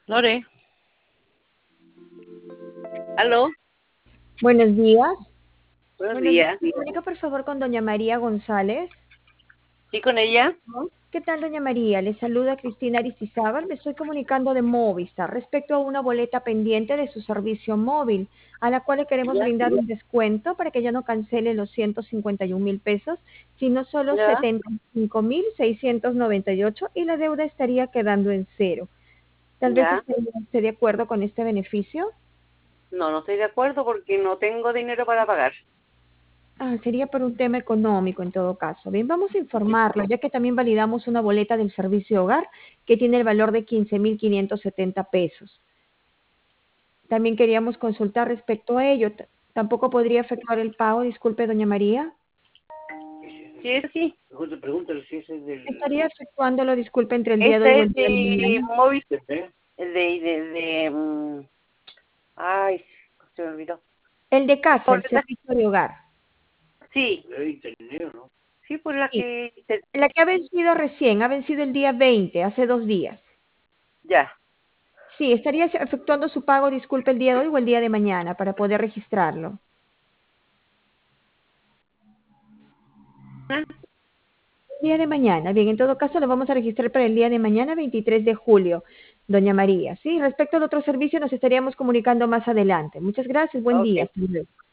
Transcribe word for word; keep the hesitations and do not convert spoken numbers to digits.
Lore. ¿Aló? Buenos días. Buenos Buenos días. días. ¿Me comunica por favor con doña María González? ¿Sí con ella? ¿Qué tal, doña María? Le saluda Cristina Aristizábal. Me estoy comunicando de Movistar respecto a una boleta pendiente de su servicio móvil, a la cual le queremos Ya. brindar un descuento para que ya no cancele los ciento cincuenta y un mil pesos, sino solo Ya. setenta y cinco mil seiscientos noventa y ocho y la deuda estaría quedando en cero. Tal vez Ya. esté, esté de acuerdo con este beneficio. No, no estoy de acuerdo porque no tengo dinero para pagar. Ah, sería por un tema económico en todo caso. Bien, vamos a informarlo, ya que también validamos una boleta del servicio hogar que tiene el valor de quince mil quinientos setenta pesos. También queríamos consultar respecto a ello. T- ¿Tampoco podría efectuar el pago? Disculpe, doña María. Sí, es sí. Pregúntale si ese es del... Estaría efectuándolo, disculpe, entre el día de hoy o Este el es día de de mañana. móvil. ¿Eh? El de... de, de mm, ay, se me olvidó. El de Es casa, por el la... servicio de hogar. Sí. ¿De internet, no? Sí, por la Sí, que... la que ha vencido recién, ha vencido el día veinte, hace dos días. Ya. Sí, estaría efectuando su pago, disculpe, el día de hoy o el día de mañana para poder registrarlo. El día de mañana. Bien, en todo caso lo vamos a registrar para el día de mañana, veintitrés de julio, doña María. Sí, respecto al otro servicio nos estaríamos comunicando más adelante. Muchas gracias, buen día. Ok. Hasta luego.